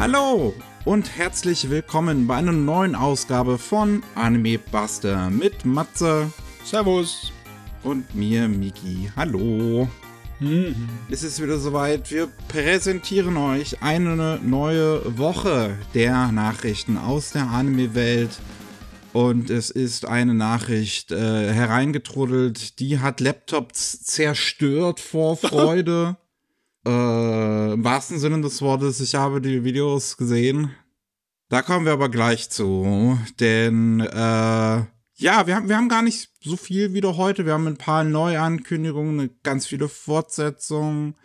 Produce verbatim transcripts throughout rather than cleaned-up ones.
Hallo und herzlich willkommen bei einer neuen Ausgabe von Anime Buster mit Matze. Servus. Und mir, Miki. Hallo. Mhm. Es ist wieder soweit. Wir präsentieren euch eine neue Woche der Nachrichten aus der Anime-Welt. Und es ist eine Nachricht äh, hereingetrudelt, die hat Laptops zerstört vor Freude. äh, Im wahrsten Sinne des Wortes, ich habe die Videos gesehen. Da kommen wir aber gleich zu, denn äh, ja, wir haben, wir haben gar nicht so viel wieder heute. Wir haben ein paar Neuankündigungen, ganz viele Fortsetzungen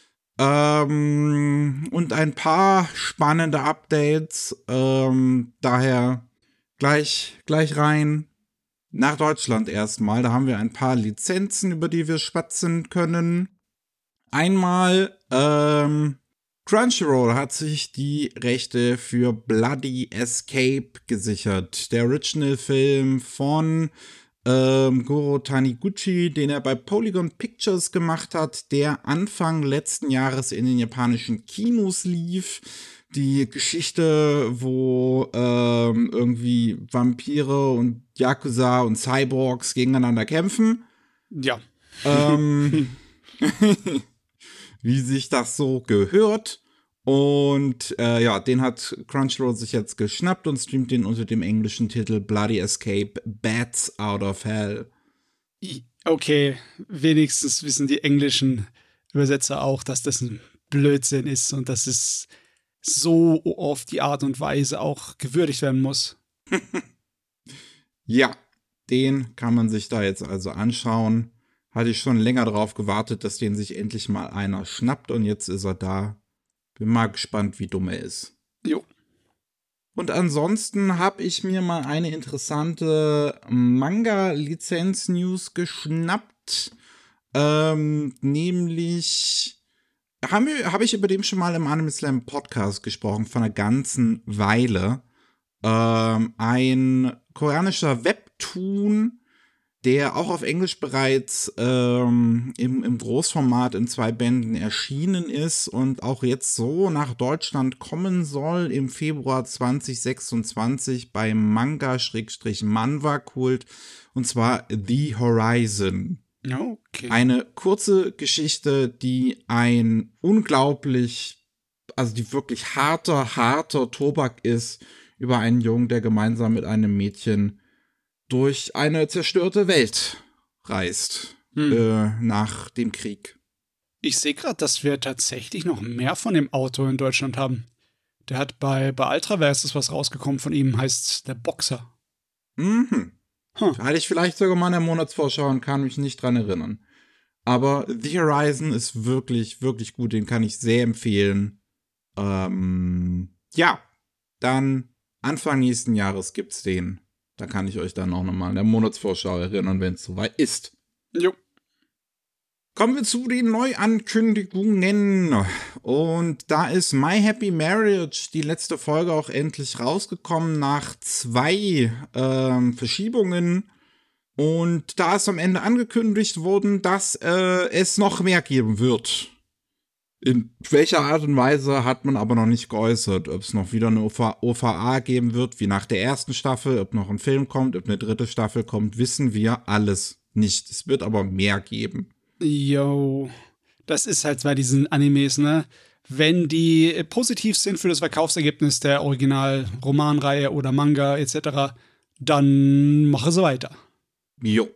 ähm, und ein paar spannende Updates. Ähm, daher gleich, gleich rein nach Deutschland erstmal. Da haben wir ein paar Lizenzen, über die wir schwatzen können. Einmal, ähm, Crunchyroll hat sich die Rechte für Bloody Escape gesichert. Der Original-Film von ähm, Goro Taniguchi, den er bei Polygon Pictures gemacht hat, der Anfang letzten Jahres in den japanischen Kinos lief. Die Geschichte, wo ähm, irgendwie Vampire und Yakuza und Cyborgs gegeneinander kämpfen. Ja. Ähm, wie sich das so gehört. Und äh, ja, den hat Crunchyroll sich jetzt geschnappt und streamt den unter dem englischen Titel Bloody Escape Bats Out of Hell. Okay, wenigstens wissen die englischen Übersetzer auch, dass das ein Blödsinn ist und dass es so auf die Art und Weise auch gewürdigt werden muss. Ja, den kann man sich da jetzt also anschauen. Hatte ich schon länger drauf gewartet, dass den sich endlich mal einer schnappt und jetzt ist er da. Bin mal gespannt, wie dumm er ist. Jo. Und ansonsten habe ich mir mal eine interessante Manga-Lizenz-News geschnappt. Ähm, nämlich habe hab ich über den schon mal im Anime Slam Podcast gesprochen, von einer ganzen Weile. Ähm, ein koreanischer Webtoon, der auch auf Englisch bereits ähm, im, im Großformat in zwei Bänden erschienen ist und auch jetzt so nach Deutschland kommen soll im Februar zwanzig sechsundzwanzig bei Manga-Manhwa-Kult, und zwar The Horizon. Okay. Eine kurze Geschichte, die ein unglaublich, also die wirklich harter, harter Tobak ist über einen Jungen, der gemeinsam mit einem Mädchen durch eine zerstörte Welt reist, hm. äh, nach dem Krieg. Ich sehe gerade, dass wir tatsächlich noch mehr von dem Autor in Deutschland haben. Der hat bei, bei Ultraverse ist was rausgekommen von ihm, heißt der Boxer. Mhm. Huh. Hatte ich vielleicht sogar mal in der Monatsvorschau und kann mich nicht dran erinnern. Aber The Horizon ist wirklich, wirklich gut, den kann ich sehr empfehlen. Ähm, ja, dann Anfang nächsten Jahres gibt's den. Da kann ich euch dann auch nochmal in der Monatsvorschau erinnern, wenn es soweit ist. Jo. Kommen wir zu den Neuankündigungen. Und da ist My Happy Marriage, die letzte Folge, auch endlich rausgekommen nach zwei ähm, Verschiebungen. Und da ist am Ende angekündigt worden, dass äh, es noch mehr geben wird. In welcher Art und Weise hat man aber noch nicht geäußert. Ob es noch wieder eine O V A geben wird, wie nach der ersten Staffel, ob noch ein Film kommt, ob eine dritte Staffel kommt, wissen wir alles nicht. Es wird aber mehr geben. Yo, das ist halt bei diesen Animes, ne? Wenn die positiv sind für das Verkaufsergebnis der Original-Romanreihe oder Manga et cetera, dann mache sie weiter. Jo.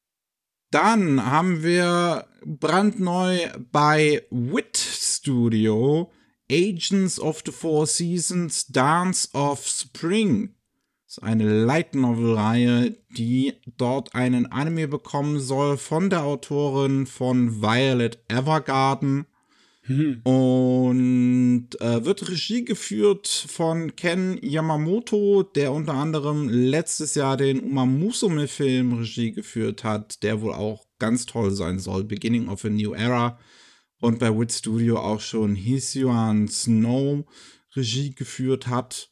Dann haben wir brandneu bei Wit Studio Agents of the Four Seasons Dance of Spring. Das ist eine Light Novel-Reihe, die dort einen Anime bekommen soll von der Autorin von Violet Evergarden. Hm. Und äh, wird Regie geführt von Ken Yamamoto, der unter anderem letztes Jahr den Uma Musume-Film Regie geführt hat, der wohl auch ganz toll sein soll. Beginning of a New Era. Und bei Wit Studio auch schon Hisuan Snow Regie geführt hat.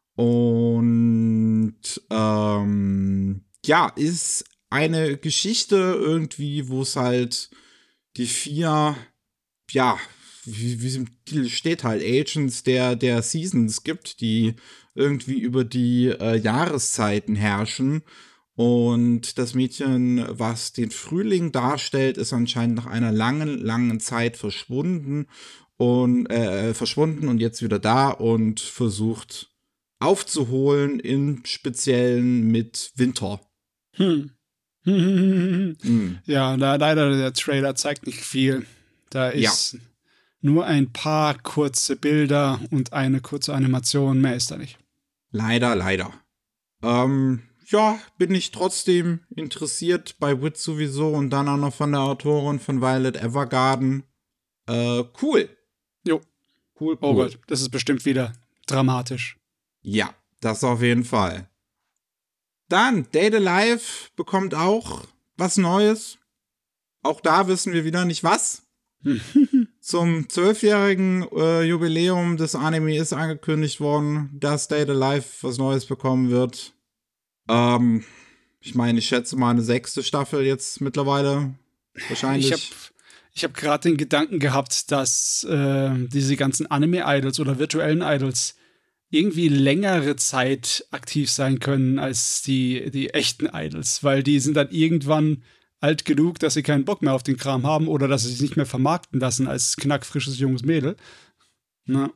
Und ähm, ja, ist eine Geschichte irgendwie, wo es halt die vier, ja, wie, wie es im Titel steht halt, Agents der, der Seasons gibt, die irgendwie über die äh, Jahreszeiten herrschen. Und das Mädchen, was den Frühling darstellt, ist anscheinend nach einer langen, langen Zeit verschwunden und äh, verschwunden und jetzt wieder da und versucht aufzuholen, im Speziellen mit Winter. Hm. hm. Ja, da, leider der Trailer zeigt nicht viel. Da ist ja. nur ein paar kurze Bilder und eine kurze Animation, mehr ist da nicht. Leider, leider. Ähm, ja, bin ich trotzdem interessiert bei Wit sowieso und dann auch noch von der Autorin von Violet Evergarden. Äh, cool. Jo. Cool, cool. Oh Gott, das ist bestimmt wieder dramatisch. Ja, das auf jeden Fall. Dann, Date Alive bekommt auch was Neues. Auch da wissen wir wieder nicht was. Zum zwölfjährigen äh, Jubiläum des Anime ist angekündigt worden, dass Date Alive was Neues bekommen wird. Ähm, ich meine, ich schätze mal eine sechste Staffel jetzt mittlerweile. Wahrscheinlich. Ich habe ich hab gerade den Gedanken gehabt, dass äh, diese ganzen Anime-Idols oder virtuellen Idols irgendwie längere Zeit aktiv sein können als die, die echten Idols, weil die sind dann irgendwann alt genug, dass sie keinen Bock mehr auf den Kram haben oder dass sie sich nicht mehr vermarkten lassen als knackfrisches junges Mädel. Na.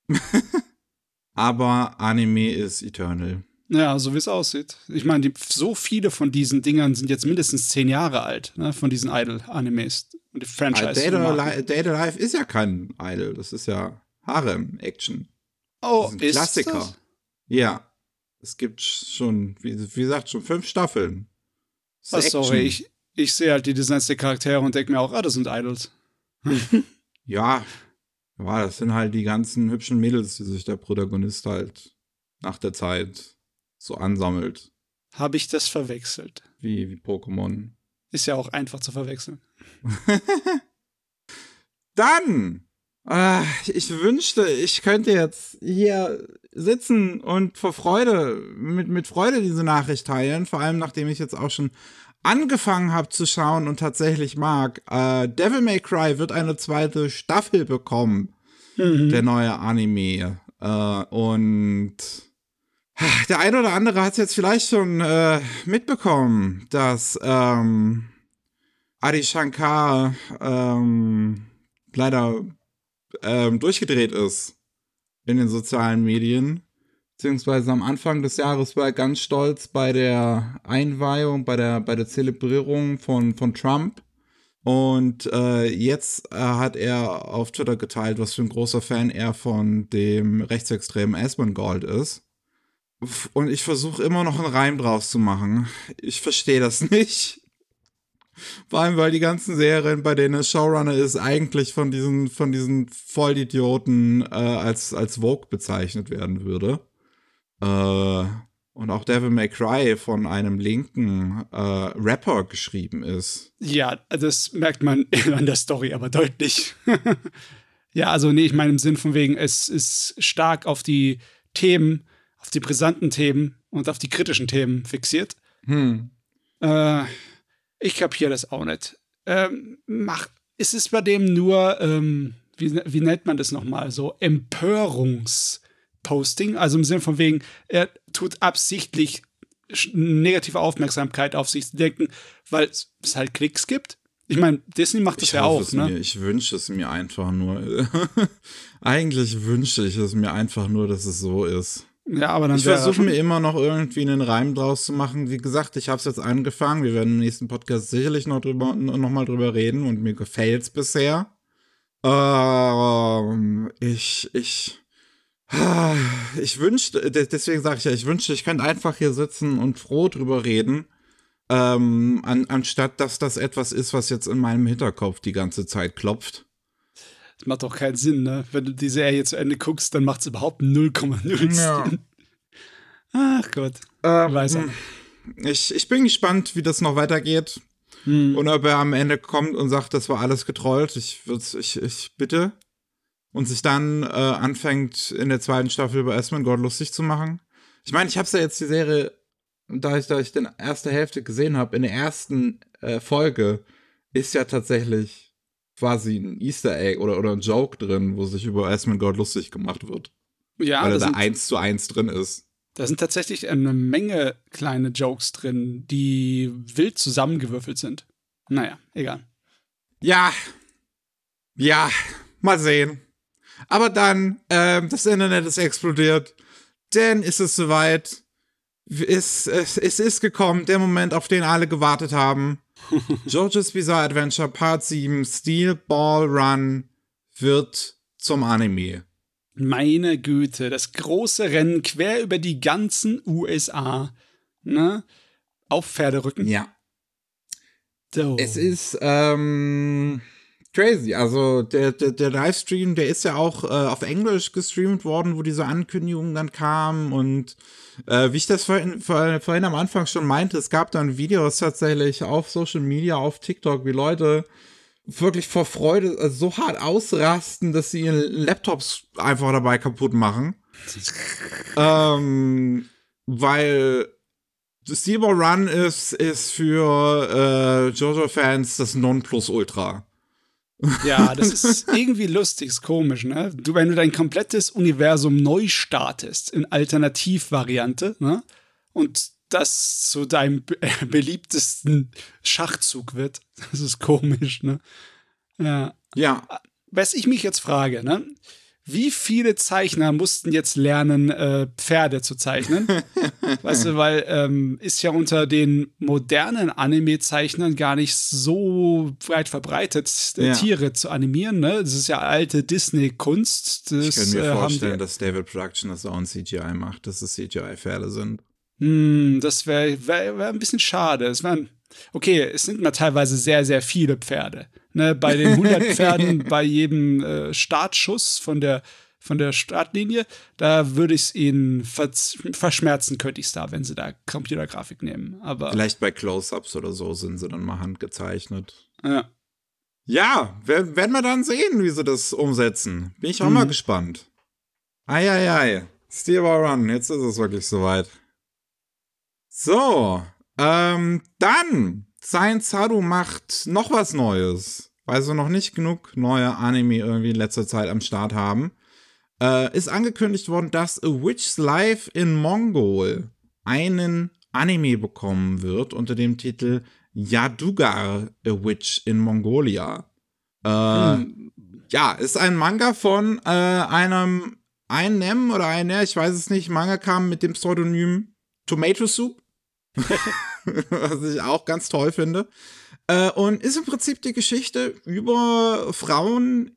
Aber Anime ist eternal. Ja, so wie es aussieht. Ich meine, die, so viele von diesen Dingern sind jetzt mindestens zehn Jahre alt, ne, von diesen Idol-Animes und die Franchise. Date Alive ist ja kein Idol, das ist ja Harem-Action. Oh, ist, ist Klassiker. Das? Ja, es gibt schon, wie, wie gesagt, schon fünf Staffeln. Ach, sorry, ich, ich sehe halt die Designs der Charaktere und denke mir auch, ah, das sind Idols. ja, ja, das sind halt die ganzen hübschen Mädels, die sich der Protagonist halt nach der Zeit so ansammelt. Habe ich das verwechselt? Wie, wie Pokémon. Ist ja auch einfach zu verwechseln. Dann, äh, ich wünschte, ich könnte jetzt hier sitzen und vor Freude, mit, mit Freude diese Nachricht teilen, vor allem nachdem ich jetzt auch schon angefangen habe zu schauen und tatsächlich mag. Äh, Devil May Cry wird eine zweite Staffel bekommen, mhm. der neue Anime. Äh, und der eine oder andere hat es jetzt vielleicht schon äh, mitbekommen, dass ähm, Adi Shankar ähm, leider ähm, durchgedreht ist in den sozialen Medien. Beziehungsweise am Anfang des Jahres war er ganz stolz bei der Einweihung, bei der, bei der Zelebrierung von, von Trump. Und äh, jetzt äh, hat er auf Twitter geteilt, was für ein großer Fan er von dem rechtsextremen Asmongold ist. Und ich versuche immer noch einen Reim draus zu machen. Ich verstehe das nicht. Vor allem, weil die ganzen Serien, bei denen er Showrunner ist, eigentlich von diesen, von diesen Vollidioten äh, als, als Vogue bezeichnet werden würde. Äh, und auch Devil May Cry von einem linken äh, Rapper geschrieben ist. Ja, das merkt man an der Story aber deutlich. Ja, also nee, ich meine im Sinn von wegen, es ist stark auf die Themen, auf die brisanten Themen und auf die kritischen Themen fixiert. Hm. Äh, ich kapiere das auch nicht. Ähm, mach, ist es bei dem nur, ähm, wie, wie nennt man das nochmal, so Empörungsposting? Also im Sinne von wegen, er tut absichtlich negative Aufmerksamkeit auf sich denken, weil es halt Klicks gibt. Ich meine, Disney macht das ich ja auch, ne? Mir, ich wünsche es mir einfach nur. Eigentlich wünsche ich es mir einfach nur, dass es so ist. Ja, aber dann ich versuche mir immer noch irgendwie einen Reim draus zu machen. Wie gesagt, ich habe es jetzt angefangen. Wir werden im nächsten Podcast sicherlich noch, drüber, noch mal drüber reden und mir gefällt es bisher. Ähm, ich, ich, ich wünschte, deswegen sage ich ja, ich wünschte, ich könnte einfach hier sitzen und froh drüber reden. Ähm, an, anstatt dass das etwas ist, was jetzt in meinem Hinterkopf die ganze Zeit klopft. Das macht doch keinen Sinn, ne? Wenn du die Serie zu Ende guckst, dann macht es überhaupt null Komma null ja. Sinn. Ach Gott. Ähm, weiß er. Ich, ich bin gespannt, wie das noch weitergeht. Hm. Und ob er am Ende kommt und sagt, das war alles getrollt. Ich würde ich, ich bitte. Und sich dann äh, anfängt, in der zweiten Staffel über Asmongold lustig zu machen. Ich meine, ich habe ja jetzt die Serie, da ich, da ich die erste Hälfte gesehen habe, in der ersten äh, Folge ist ja tatsächlich quasi ein Easter Egg oder, oder ein Joke drin, wo sich über Asmongold lustig gemacht wird. Ja, weil er da da sind, eins zu eins drin ist. da sind tatsächlich eine Menge kleine Jokes drin, die wild zusammengewürfelt sind. Naja, egal. Ja, ja, mal sehen. Aber dann, ähm, das Internet ist explodiert. Denn ist es soweit. Es, es, es ist gekommen, der Moment, auf den alle gewartet haben. JoJo's Bizarre Adventure Part sieben Steel Ball Run wird zum Anime. Meine Güte, das große Rennen quer über die ganzen U S A, ne? Auf Pferderücken. Ja. So. Es ist, ähm, crazy. Also, der, der, der Livestream, der ist ja auch äh, auf Englisch gestreamt worden, wo diese Ankündigung dann kam. Und äh, wie ich das vorhin, vorhin am Anfang schon meinte, es gab dann Videos tatsächlich auf Social Media, auf TikTok, wie Leute wirklich vor Freude also so hart ausrasten, dass sie ihren Laptops einfach dabei kaputt machen. ähm, weil Steel Ball Run ist, ist für äh, JoJo-Fans das Nonplusultra. Ja, das ist irgendwie lustig, ist komisch, ne? Du, wenn du dein komplettes Universum neu startest in Alternativvariante, ne? Und das zu deinem be beliebtesten Schachzug wird, das ist komisch, ne? Ja. Ja. Was ich mich jetzt frage, ne? Wie viele Zeichner mussten jetzt lernen, äh, Pferde zu zeichnen? Weißt du, weil ähm, ist ja unter den modernen Anime-Zeichnern gar nicht so weit verbreitet, äh, Ja. Tiere zu animieren. Ne? Das ist ja alte Disney-Kunst. Ich kann mir äh, haben vorstellen, die- dass David Production das auch in C G I macht, dass es C G I-Pferde sind. Hm, das wäre wär, wär ein bisschen schade. Es wären, okay, es sind mal teilweise sehr, sehr viele Pferde. Ne, bei den hundert Pferden, bei jedem äh, Startschuss von der, von der Startlinie, da würde ich es ihnen verz- verschmerzen, könnte ich es da, wenn sie da Computergrafik nehmen. Aber Vielleicht bei Close-Ups oder so sind sie dann mal handgezeichnet. ja. Ja, wer- werden wir dann sehen, wie sie das umsetzen. Bin ich auch Mhm. mal gespannt. Eieiei. Steel Ball Run, jetzt ist es wirklich soweit. So, ähm, dann Science Haru macht noch was Neues, weil sie noch nicht genug neue Anime irgendwie in letzter Zeit am Start haben. Äh, ist angekündigt worden, dass A Witch's Life in Mongol einen Anime bekommen wird unter dem Titel Yadugar, A Witch in Mongolia. Äh, Hm. ja, ist ein Manga von äh, einem einem oder einer, ich weiß es nicht, Manga kam mit dem Pseudonym Tomato Soup. Was ich auch ganz toll finde. Äh, und ist im Prinzip die Geschichte über Frauen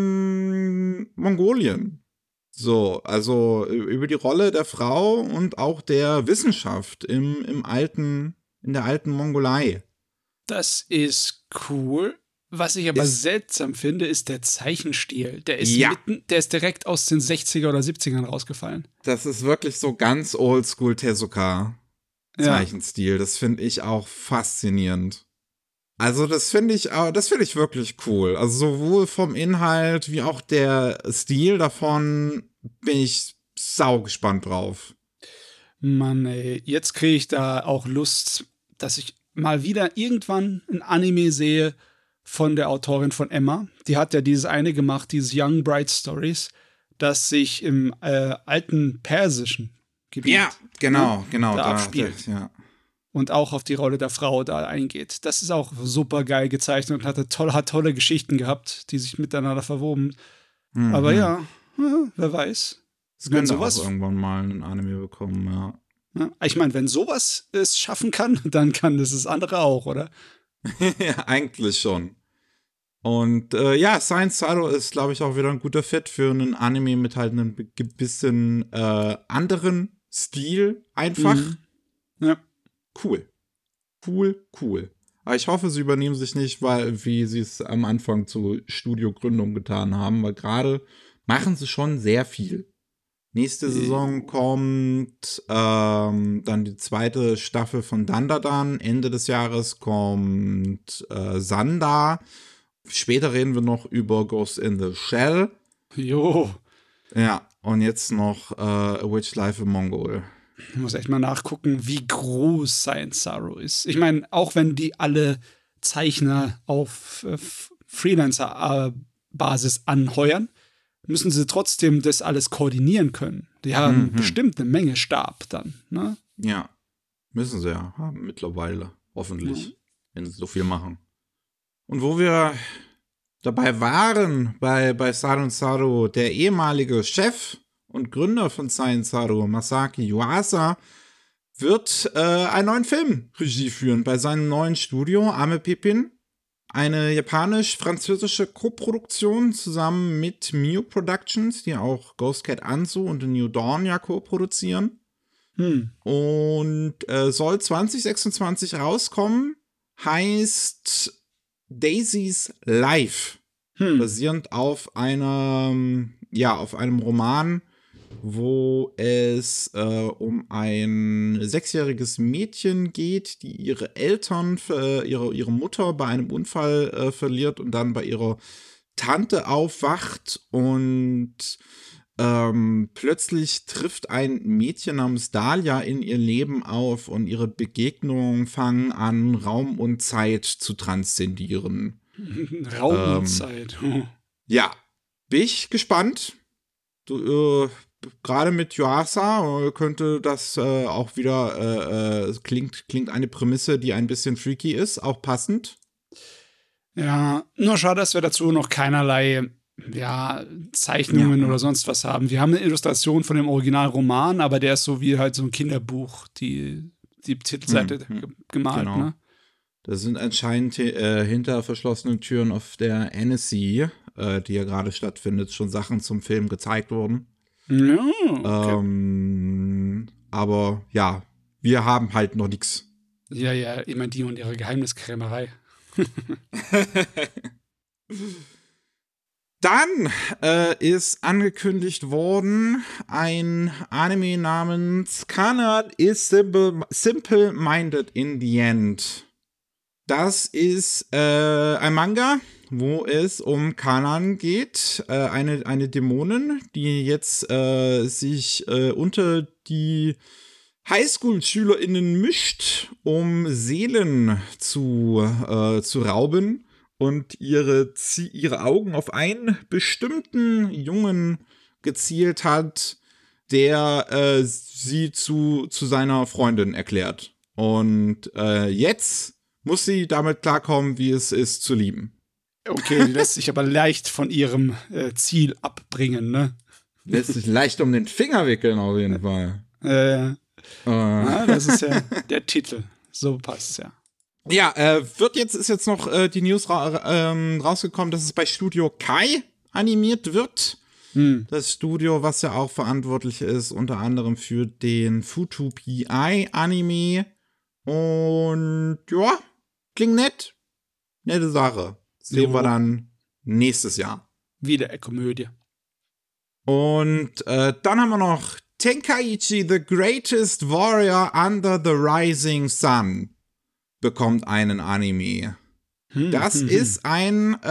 im Mongolien. So, also über die Rolle der Frau und auch der Wissenschaft im, im alten, in der alten Mongolei. Das ist cool. Was ich aber Ist- seltsam finde, ist der Zeichenstil. Der ist, Ja. mitten, der ist direkt aus den sechziger oder siebzigern rausgefallen. Das ist wirklich so ganz oldschool Tezuka. Zeichenstil. Das finde ich auch faszinierend. Also das finde ich, auch- das finde ich wirklich cool. Also sowohl vom Inhalt wie auch der Stil davon bin ich sau gespannt drauf. Mann, ey, jetzt kriege ich da auch Lust, dass ich mal wieder irgendwann ein Anime sehe von der Autorin von Emma. Die hat ja dieses eine gemacht, dieses Young Bright Stories, das sich im äh, alten persischen Gebiet Ja, genau, genau. da Da, abspielt. da, ja. und auch auf die Rolle der Frau da eingeht. Das ist auch super geil gezeichnet und hatte tolle, hat tolle Geschichten gehabt, die sich miteinander verwoben. Mhm. Aber ja, ja, wer weiß. Es wenn könnte sowas- auch irgendwann mal ein Anime bekommen, ja. Ja, ich meine, wenn sowas es schaffen kann, dann kann das das andere auch, oder? Ja, eigentlich schon. Und äh, ja, Science Saro ist, glaube ich, auch wieder ein guter Fit für einen Anime mit halt einem bi- bisschen äh, anderen Stil einfach. Mhm. Ja. Cool. Cool, cool. Aber ich hoffe, sie übernehmen sich nicht, weil, wie sie es am Anfang zur Studiogründung getan haben, weil gerade machen sie schon sehr viel. Nächste Saison kommt ähm, dann die zweite Staffel von Dandadan. Ende des Jahres kommt äh, Sanda. Später reden wir noch über Ghost in the Shell. Jo. Ja, und jetzt noch äh, A Witch Life in Mongol. Ich muss echt mal nachgucken, wie groß Science Sorrow ist. Ich meine, auch wenn die alle Zeichner auf äh, f- Freelancer-Basis anheuern, müssen sie trotzdem das alles koordinieren können. Die haben mhm. bestimmt eine Menge Stab dann, ne? Ja, müssen sie ja haben mittlerweile, hoffentlich, mhm. wenn sie so viel machen. Und wo wir dabei waren, bei, bei Seiren Saru, der ehemalige Chef und Gründer von Seiren Saru, Masaki Yuasa, wird äh, einen neuen Film Regie führen bei seinem neuen Studio, Ame Pippin. Eine japanisch-französische Koproduktion zusammen mit Miu Productions, die auch Ghost Cat Anzu und The New Dawn ja co-produzieren. Hm. Und äh, soll zwanzig sechsundzwanzig rauskommen, heißt Daisy's Life, hm. basierend auf einem, ja, auf einem Roman, wo es äh, um ein sechsjähriges Mädchen geht, die ihre Eltern, äh, ihre, ihre Mutter bei einem Unfall äh, verliert und dann bei ihrer Tante aufwacht und ähm, plötzlich trifft ein Mädchen namens Dahlia in ihr Leben auf und ihre Begegnungen fangen an, Raum und Zeit zu transzendieren. Raum ähm, und Zeit. Ja, bin ich gespannt. Du, äh, gerade mit Yuasa könnte das äh, auch wieder, äh, äh, klingt, klingt eine Prämisse, die ein bisschen freaky ist, auch passend. Ja, nur schade, dass wir dazu noch keinerlei ja, Zeichnungen ja. oder sonst was haben. Wir haben eine Illustration von dem Originalroman, aber der ist so wie halt so ein Kinderbuch, die, die Titelseite hm, hm, gemalt. Genau. Ne? Das sind anscheinend äh, hinter verschlossenen Türen auf der N S C, äh, die ja gerade stattfindet, schon Sachen zum Film gezeigt wurden. Ja, okay. ähm, aber ja, wir haben halt noch nichts. Ja, ja, immer die und ihre Geheimniskrämerei. Dann äh, ist angekündigt worden ein Anime namens Kana is simple, simple Minded in the End. Das ist äh, ein Manga, wo es um Kanan geht, äh, eine, eine Dämonin, die jetzt äh, sich äh, unter die Highschool-SchülerInnen mischt, um Seelen zu, äh, zu rauben und ihre, ihre Augen auf einen bestimmten Jungen gezielt hat, der äh, sie zu, zu seiner Freundin erklärt. Und äh, jetzt muss sie damit klarkommen, wie es ist, zu lieben. Okay, die lässt sich aber leicht von ihrem äh, Ziel abbringen, ne? Lässt sich leicht um den Finger wickeln, auf jeden Fall. Äh, äh. Ja, das ist ja der Titel. So passt es ja. Ja, äh, wird jetzt, ist jetzt noch äh, die News ra ähm, rausgekommen, dass es bei Studio Kai animiert wird. Hm. Das Studio, was ja auch verantwortlich ist, unter anderem für den Futu P I Anime. Und ja, klingt nett. Nette Sache. Sehen jo. wir dann nächstes Jahr. Wieder eine Komödie. Und äh, dann haben wir noch Tenkaichi, the greatest warrior under the rising sun, bekommt einen Anime. Hm, das hm, ist hm. ein äh,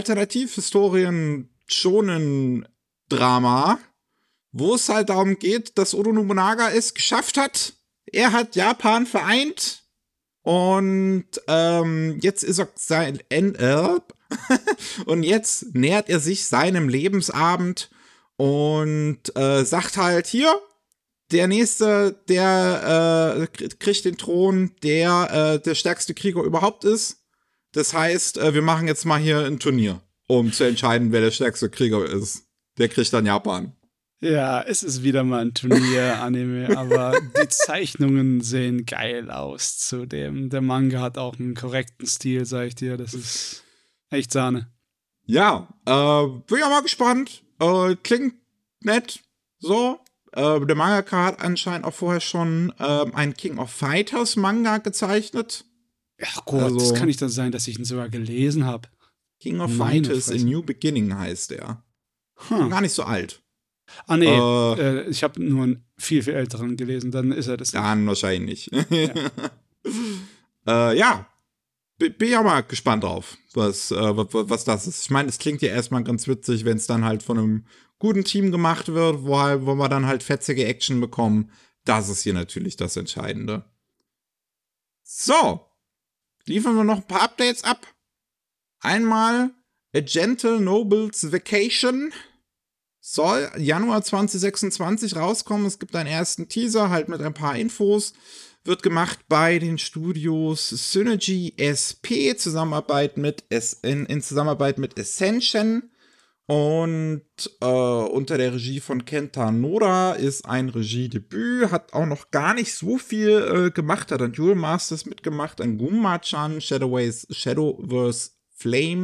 Alternativ-Historien-Shonen-Drama, wo es halt darum geht, dass Oda Nobunaga es geschafft hat. Er hat Japan vereint und ähm, jetzt ist er sein Enderb und jetzt nähert er sich seinem Lebensabend und äh, sagt halt, hier, der Nächste, der äh, kriegt den Thron, der äh, der stärkste Krieger überhaupt ist. Das heißt, äh, wir machen jetzt mal hier ein Turnier, um zu entscheiden, wer der stärkste Krieger ist. Der kriegt dann Japan. Ja, es ist wieder mal ein Turnier-Anime, aber die Zeichnungen sehen geil aus zudem. Der Manga hat auch einen korrekten Stil, sag ich dir. Das ist echt Sahne. Ja, äh, bin ja mal gespannt. Äh, klingt nett. So. Äh, der Mangaka hat anscheinend auch vorher schon äh, einen King of Fighters Manga gezeichnet. Ach Gott, also, das kann nicht dann sein, dass ich ihn sogar gelesen habe. King of Meine Fighters Fresse. A New Beginning heißt er. Hm. Gar nicht so alt. Ah nee, äh, äh, ich habe nur einen viel, viel älteren gelesen, dann ist er das. Dann wahrscheinlich. Ja, äh, ja. bin ja mal gespannt drauf, was, äh, was das ist. Ich meine, es klingt ja erstmal ganz witzig, wenn es dann halt von einem guten Team gemacht wird, wo, halt, wo wir dann halt fetzige Action bekommen. Das ist hier natürlich das Entscheidende. So, liefern wir noch ein paar Updates ab. Einmal A Gentle Noble's Vacation soll Januar zwanzig sechsundzwanzig rauskommen. Es gibt einen ersten Teaser, halt mit ein paar Infos. Wird gemacht bei den Studios Synergy S P, Zusammenarbeit mit S- in, in Zusammenarbeit mit Ascension. Und äh, unter der Regie von Kenta Noda ist ein Regiedebüt. Hat auch noch gar nicht so viel äh, gemacht. Hat an Duel Masters mitgemacht, an Gunma-chan, Shadowways, Shadowverse Flame.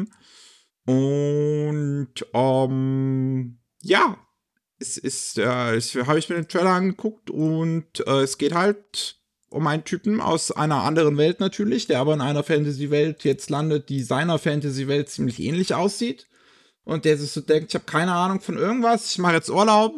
Und ähm, ja, es ist, äh, es habe ich mir den Trailer angeguckt und äh, es geht halt um einen Typen aus einer anderen Welt natürlich, der aber in einer Fantasy-Welt jetzt landet, die seiner Fantasy-Welt ziemlich ähnlich aussieht. Und der sich so denkt, ich habe keine Ahnung von irgendwas, ich mache jetzt Urlaub.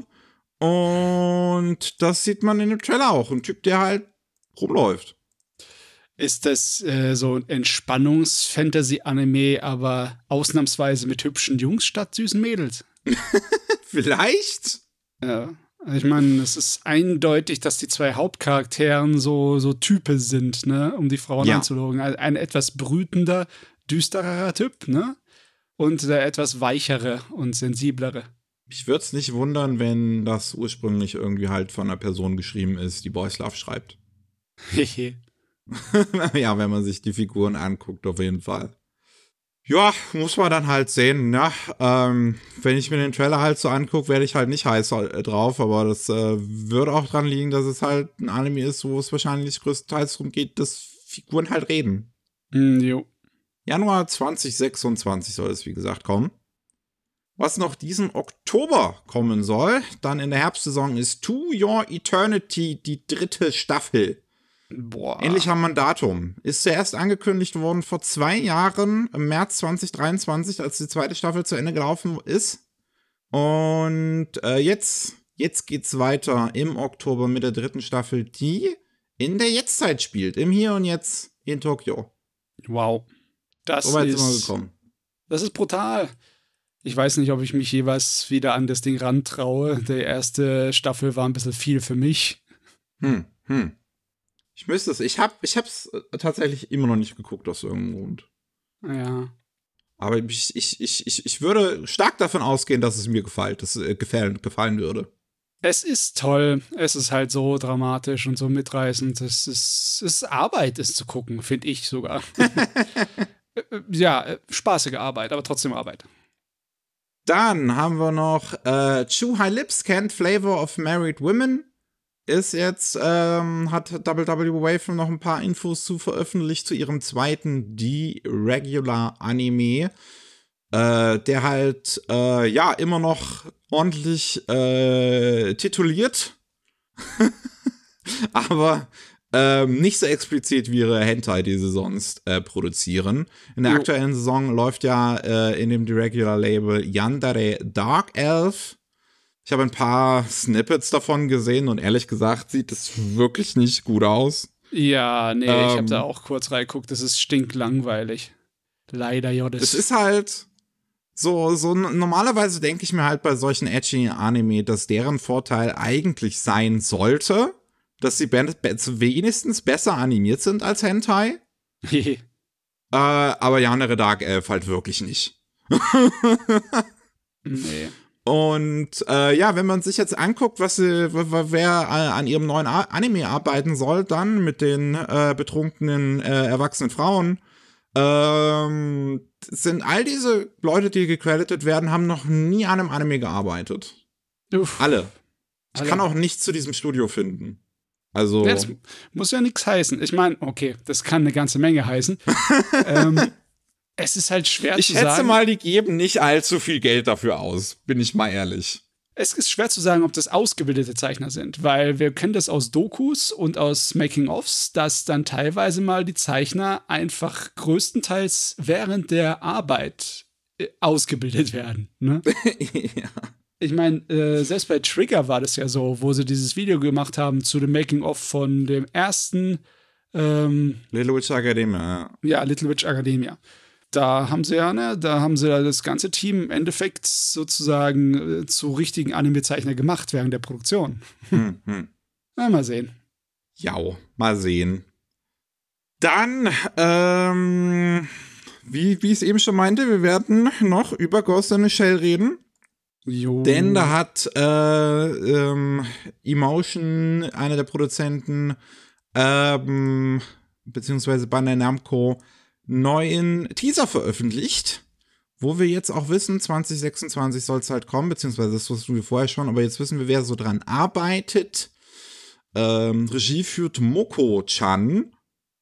Und das sieht man in dem Trailer auch. Ein Typ, der halt rumläuft. Ist das äh, so ein Entspannungs-Fantasy-Anime, aber ausnahmsweise mit hübschen Jungs statt süßen Mädels? Vielleicht? Ja. Ich meine, es ist eindeutig, dass die zwei Hauptcharakteren so, so Typen sind, ne, um die Frauen Ja. anzulocken. Ein, ein etwas brütender, düsterer Typ, ne? Und der etwas weichere und sensiblere. Ich würde es nicht wundern, wenn das ursprünglich irgendwie halt von einer Person geschrieben ist, die Boys Love schreibt. Hehe. Ja, wenn man sich die Figuren anguckt, auf jeden Fall. Ja, muss man dann halt sehen, ne? Ähm, wenn ich mir den Trailer halt so angucke, werde ich halt nicht heiß äh, drauf, aber das äh, würde auch dran liegen, dass es halt ein Anime ist, wo es wahrscheinlich größtenteils darum geht, dass Figuren halt reden. Mm, jo. Januar zwanzig sechsundzwanzig soll es, wie gesagt, kommen. Was noch diesen Oktober kommen soll, dann in der Herbstsaison, ist To Your Eternity, die dritte Staffel. Boah. Endlich haben wir ein Datum. Ist zuerst angekündigt worden vor zwei Jahren, im März zwanzig dreiundzwanzig, als die zweite Staffel zu Ende gelaufen ist. Und äh, jetzt, jetzt geht's weiter im Oktober mit der dritten Staffel, die in der Jetztzeit spielt. Im Hier und Jetzt in Tokio. Wow. Das So weit sind wir ist, gekommen. das ist brutal. Ich weiß nicht, ob ich mich jeweils wieder an das Ding rantraue. Die erste Staffel war ein bisschen viel für mich. Hm, hm. Ich müsste es. Ich hab, ich hab's tatsächlich immer noch nicht geguckt aus irgendeinem Grund. Ja. Aber ich, ich, ich, ich, ich würde stark davon ausgehen, dass es mir gefällt, dass es gefallen, gefallen würde. Es ist toll. Es ist halt so dramatisch und so mitreißend. Es ist, es ist Arbeit, es zu gucken, finde ich sogar. Ja, spaßige Arbeit, aber trotzdem Arbeit. Dann haben wir noch äh, Chew High Lips, Can't Flavor of Married Women. Ist jetzt, ähm, hat W W Wave noch ein paar Infos zu veröffentlicht zu ihrem zweiten D-Regular-Anime, äh, der halt, äh, ja, immer noch ordentlich äh, tituliert, aber ähm, nicht so explizit wie ihre Hentai, die sie sonst äh, produzieren. In der Jo. aktuellen Saison läuft ja äh, in dem D-Regular-Label Yandere Dark Elf. Ich habe ein paar Snippets davon gesehen und ehrlich gesagt sieht es wirklich nicht gut aus. Ja, nee, Ähm, ich habe da auch kurz reingeguckt. Das ist stinklangweilig. Leider, Jodes. Es ist halt so, so normalerweise denke ich mir halt bei solchen edgy Anime, dass deren Vorteil eigentlich sein sollte, dass sie be- be- wenigstens besser animiert sind als Hentai. äh, aber Yandere Dark Elf halt wirklich nicht. Nee. Und äh, ja, wenn man sich jetzt anguckt, was sie, w- w- wer äh, an ihrem neuen A- Anime arbeiten soll, dann mit den äh, betrunkenen äh, erwachsenen Frauen, ähm, sind all diese Leute, die gecredited werden, haben noch nie an einem Anime gearbeitet. Uff. Alle. Ich Alle. kann auch nichts zu diesem Studio finden. Also. Ja, das muss ja nichts heißen. Ich meine, okay, das kann eine ganze Menge heißen. ähm, es ist halt schwer ich zu schätze sagen. mal, die geben nicht allzu viel Geld dafür aus, bin ich mal ehrlich. Es ist schwer zu sagen, ob das ausgebildete Zeichner sind, weil wir kennen das aus Dokus und aus Making-ofs, dass dann teilweise mal die Zeichner einfach größtenteils während der Arbeit äh, ausgebildet werden. Ne? Ja. Ich meine, äh, selbst bei Trigger war das ja so, wo sie dieses Video gemacht haben zu dem Making-of von dem ersten ähm, Little Witch Academia, ja. ja, Little Witch Academia. Da haben sie ja, ne, da haben sie ja das ganze Team im Endeffekt sozusagen äh, zu richtigen Anime-Zeichner gemacht während der Produktion. Hm, hm. Na, mal sehen. Ja, mal sehen. Dann, ähm, wie, wie ich es eben schon meinte, wir werden noch über Ghost in the Shell reden. Jo. Denn da hat äh, ähm, Emotion, einer der Produzenten, ähm, beziehungsweise Bandai Namco, neuen Teaser veröffentlicht, wo wir jetzt auch wissen, zwanzig sechsundzwanzig soll es halt kommen, beziehungsweise das wussten wir vorher schon, aber jetzt wissen wir, wer so dran arbeitet. Ähm, Regie führt Moko-chan.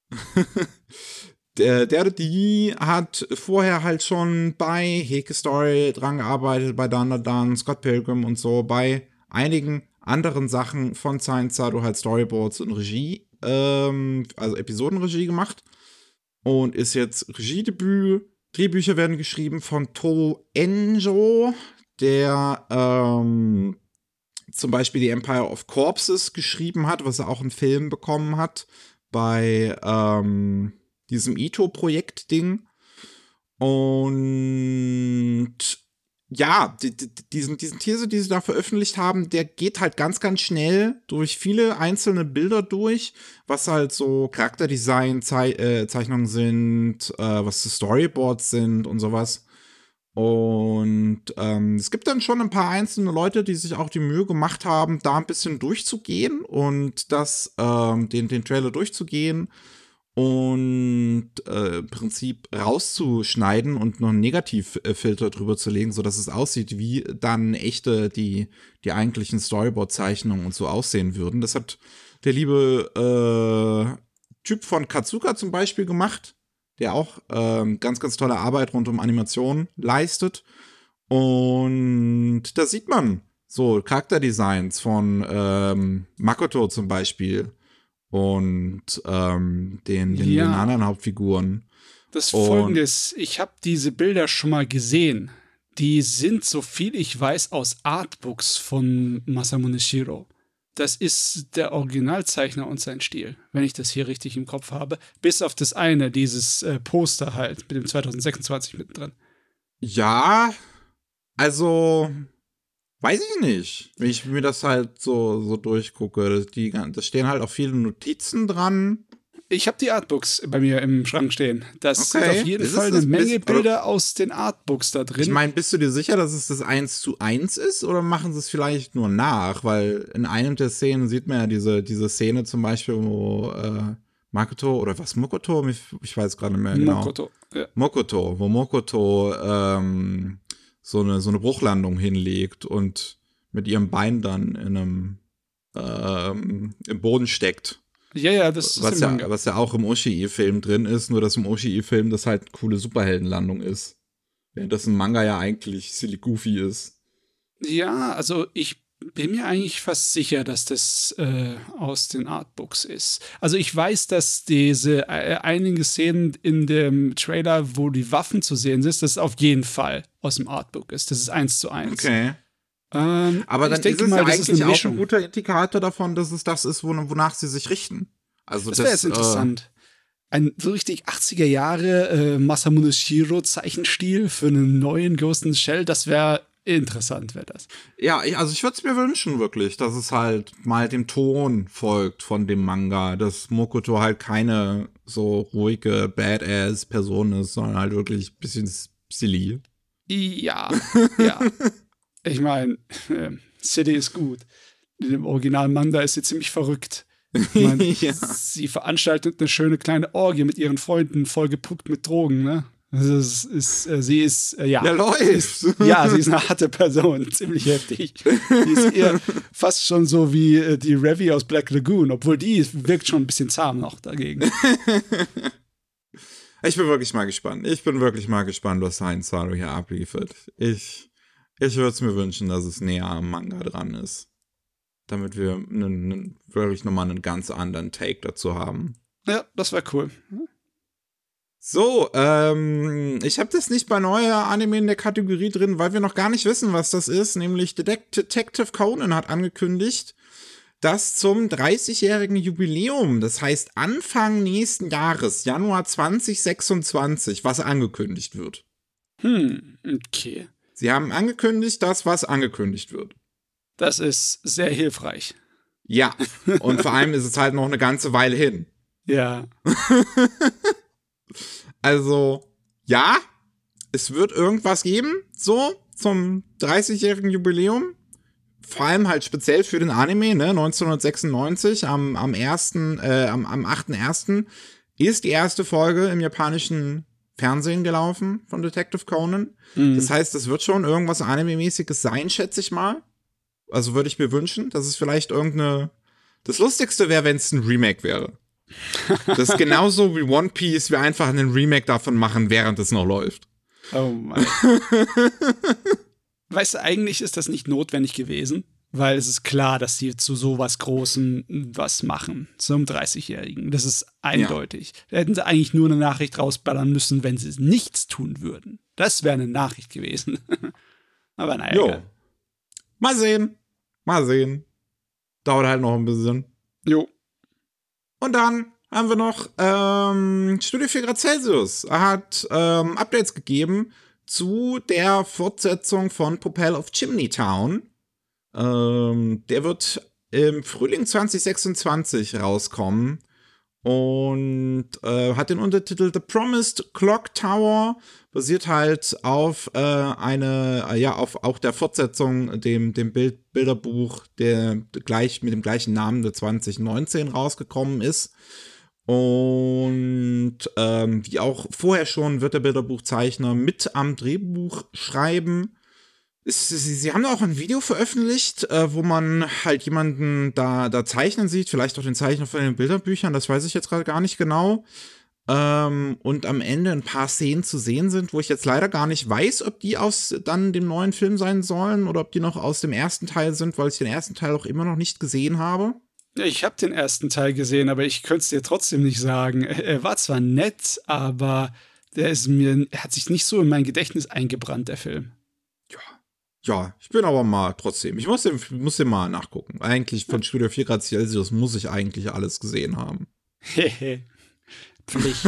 Der, der, die hat vorher halt schon bei Heke Story dran gearbeitet, bei Dan Dan Dan, Scott Pilgrim und so, bei einigen anderen Sachen von Science Sato halt Storyboards und Regie, ähm, also Episodenregie gemacht und ist jetzt Regiedebüt. Drehbücher werden geschrieben von To Enjo, der ähm, zum Beispiel die Empire of Corpses geschrieben hat, was er auch einen Film bekommen hat bei ähm, diesem Ito-Projekt-Ding. Und ja, die, die, diesen, diesen Teaser, die sie da veröffentlicht haben, der geht halt ganz, ganz schnell durch viele einzelne Bilder durch, was halt so Charakterdesign, Zei- äh, Zeichnungen sind, äh, was die Storyboards sind und sowas. Und ähm, es gibt dann schon ein paar einzelne Leute, die sich auch die Mühe gemacht haben, da ein bisschen durchzugehen und das, ähm, den, den Trailer durchzugehen und äh, im Prinzip rauszuschneiden und noch einen Negativfilter drüber zu legen, sodass es aussieht, wie dann echte, die, die eigentlichen Storyboard-Zeichnungen und so aussehen würden. Das hat der liebe äh, Typ von Katsuka zum Beispiel gemacht, der auch ähm, ganz, ganz tolle Arbeit rund um Animation leistet. Und da sieht man so Charakterdesigns von ähm, Makoto zum Beispiel und ähm, den, den, Ja. den anderen Hauptfiguren. Das Und- Folgendes, ich habe diese Bilder schon mal gesehen. Die sind, so viel ich weiß, aus Artbooks von Masamune Shirow. Das ist der Originalzeichner und sein Stil, wenn ich das hier richtig im Kopf habe. Bis auf das eine, dieses äh, Poster halt, mit dem zwanzig sechsundzwanzig mittendrin. Ja, also weiß ich nicht, wenn ich mir das halt so, so durchgucke. Die, da stehen halt auch viele Notizen dran. Ich habe die Artbooks bei mir im Schrank stehen. Das Okay. sind auf jeden Ist es Fall das eine Menge bisschen- Bilder aus den Artbooks da drin. Ich meine, bist du dir sicher, dass es das eins zu eins ist oder machen sie es vielleicht nur nach? Weil in einem der Szenen sieht man ja diese, diese Szene zum Beispiel, wo äh, Makoto oder was, Mokoto? Ich, ich weiß gerade nicht mehr genau. Mokoto. Ja. Mokoto, wo Mokoto ähm, so, eine, so eine Bruchlandung hinlegt und mit ihrem Bein dann in einem ähm, im Boden steckt. ja, ja, das ist Was im ja, Manga. was ja auch im Oshii-Film drin ist, nur dass im Oshii-Film das halt eine coole Superheldenlandung ist. Während das im Manga ja eigentlich silly goofy ist. Ja, also ich bin mir eigentlich fast sicher, dass das äh, aus den Artbooks ist. Also ich weiß, dass diese äh, einige Szenen in dem Trailer, wo die Waffen zu sehen sind, das auf jeden Fall aus dem Artbook ist. Das ist eins zu eins. Okay. Ähm, Aber ich dann denke ist es mal, ja das ist eigentlich eine auch Mischung. ein guter Indikator davon, dass es das ist, wonach sie sich richten. Also Das wäre jetzt interessant. Ein so richtig achtziger Jahre äh, Masamune Shirow Zeichenstil für einen neuen Ghost in the Shell, das wäre interessant, wäre das. Äh, ja, ich, also ich würde es mir wünschen, wirklich, dass es halt mal dem Ton folgt von dem Manga, dass Mokoto halt keine so ruhige Badass-Person ist, sondern halt wirklich ein bisschen silly. Ja, ja. Ich meine, äh, City ist gut. In dem Original Manga ist sie ziemlich verrückt. Ich mein, Ja. Sie veranstaltet eine schöne kleine Orgie mit ihren Freunden, vollgepumpt mit Drogen, ne? Also es ist, äh, sie ist, äh, ja. Ja, läuft. Ja, sie ist eine harte Person, ziemlich heftig. Die ist eher fast schon so wie äh, die Revy aus Black Lagoon, obwohl die wirkt schon ein bisschen zahm noch dagegen. Ich bin wirklich mal gespannt. Ich bin wirklich mal gespannt, was Science Sato hier abliefert. Ich, ich würde es mir wünschen, dass es näher am Manga dran ist. Damit wir einen, einen, wirklich nochmal einen ganz anderen Take dazu haben. Ja, das wäre cool. So, ähm, ich habe das nicht bei neuer Anime in der Kategorie drin, weil wir noch gar nicht wissen, was das ist. Nämlich Detect- Detective Conan hat angekündigt, dass zum dreißigjährigen Jubiläum, das heißt Anfang nächsten Jahres, Januar zwanzig sechsundzwanzig, was angekündigt wird. Hm, okay. Sie haben angekündigt, dass was angekündigt wird. Das ist sehr hilfreich. Ja, und vor allem ist es halt noch eine ganze Weile hin. Ja. Also, ja, es wird irgendwas geben, so zum dreißigjährigen Jubiläum. Vor allem halt speziell für den Anime, ne, neunzehnhundertsechsundneunzig, am, am ersten, äh, am, am achten ersten ist die erste Folge im japanischen Fernsehen gelaufen von Detective Conan. Mhm. Das heißt, es wird schon irgendwas Anime-mäßiges sein, schätze ich mal. Also würde ich mir wünschen, dass es vielleicht irgendeine. Das Lustigste wäre, wenn es ein Remake wäre. Das ist genauso wie One Piece, wir einfach einen Remake davon machen, während es noch läuft. Oh Mann. Weißt du, eigentlich ist das nicht notwendig gewesen, weil es ist klar, dass sie zu sowas Großem was machen, zum dreißigjährigen. Das ist eindeutig. Ja. Da hätten sie eigentlich nur eine Nachricht rausballern müssen, wenn sie nichts tun würden. Das wäre eine Nachricht gewesen. Aber naja. Jo. Mal sehen. Mal sehen. Dauert halt noch ein bisschen. Jo. Und dann haben wir noch ähm, Studio vier Grad Celsius. Er hat ähm, Updates gegeben zu der Fortsetzung von Propel of Chimney Town. Ähm, der wird im Frühling zwanzig sechsundzwanzig rauskommen und äh, hat den Untertitel The Promised Clock Tower, basiert halt auf äh, eine, äh, ja, auf auch der Fortsetzung, dem, dem Bild, Bilderbuch, der gleich mit dem gleichen Namen, der zwanzig neunzehn rausgekommen ist. Und ähm, wie auch vorher schon wird der Bilderbuchzeichner mit am Drehbuch schreiben. Es, sie, sie haben auch ein Video veröffentlicht, äh, wo man halt jemanden da, da zeichnen sieht, vielleicht auch den Zeichner von den Bilderbüchern, das weiß ich jetzt gerade gar nicht genau. Ähm, und am Ende ein paar Szenen zu sehen sind, wo ich jetzt leider gar nicht weiß, ob die aus dann dem neuen Film sein sollen oder ob die noch aus dem ersten Teil sind, weil ich den ersten Teil auch immer noch nicht gesehen habe. Ich habe den ersten Teil gesehen, aber ich könnte es dir trotzdem nicht sagen. Er war zwar nett, aber der ist mir, er hat sich nicht so in mein Gedächtnis eingebrannt, der Film. Ja, ja, ich bin aber mal trotzdem. Ich muss den, muss den mal nachgucken. Eigentlich von Studio vier Grad Celsius muss ich eigentlich alles gesehen haben. Hehe. Pflicht.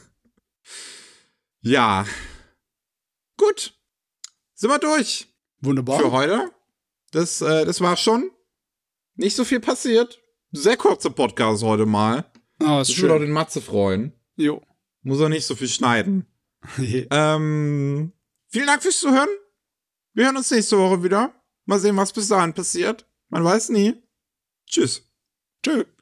Ja. Gut. Sind wir durch. Wunderbar. Für heute. Das, äh, das war schon. Nicht so viel passiert. Sehr kurzer Podcast heute mal. Oh, ist das schön. würde auch den Matze freuen. Jo. Muss er nicht so viel schneiden. ähm, vielen Dank fürs Zuhören. Wir hören uns nächste Woche wieder. Mal sehen, was bis dahin passiert. Man weiß nie. Tschüss. Tschüss.